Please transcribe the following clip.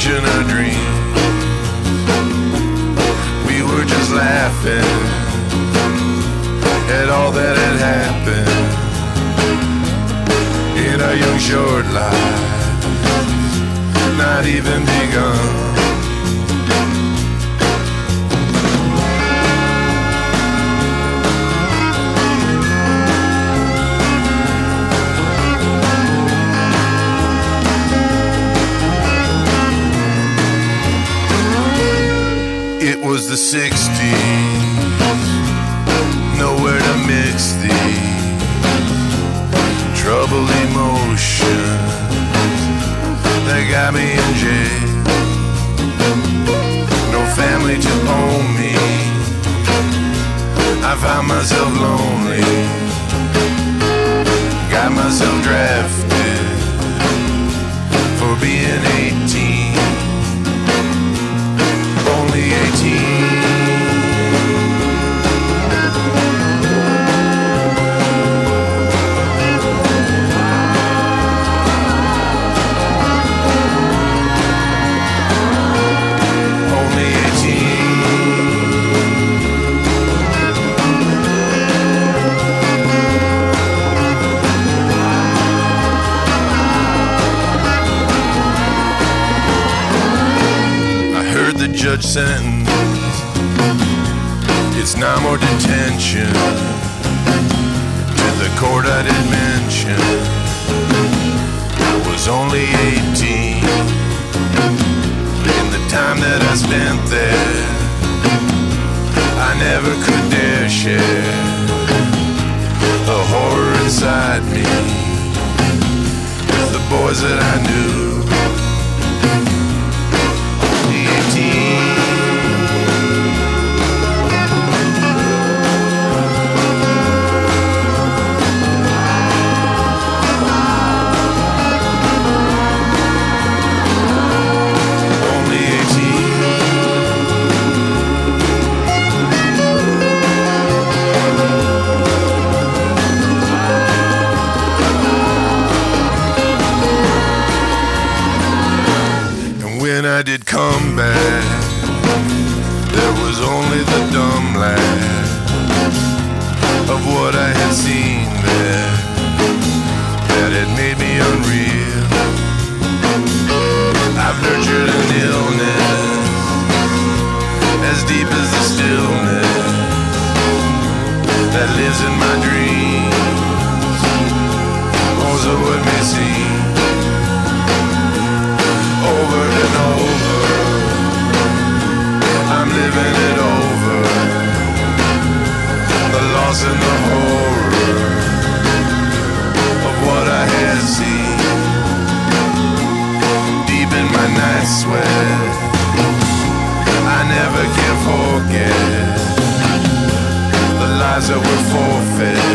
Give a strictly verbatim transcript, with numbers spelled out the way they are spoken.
fiction or dream. We were just laughing at all that had happened in our young short lives, not even begun. It was the sixties, nowhere to mix the troubled emotions that got me in jail. No family to own me, I found myself lonely, got myself drafted for being eighteen. Only eighteen. Only eighteen. I heard the judge sentence, it's not more detention. To the court I did mention I was only eighteen. In the time that I spent there, I never could dare share the horror inside me with the boys that I knew. Only eighteen. When I did come back, there was only the dumb laugh of what I had seen there that had made me unreal. I've nurtured an illness as deep as the stillness that lives in my dreams. Oh, so it may seem over and over, I'm living it over, the loss and the horror of what I had seen. Deep in my night sweat, I never can forget the lives that were forfeit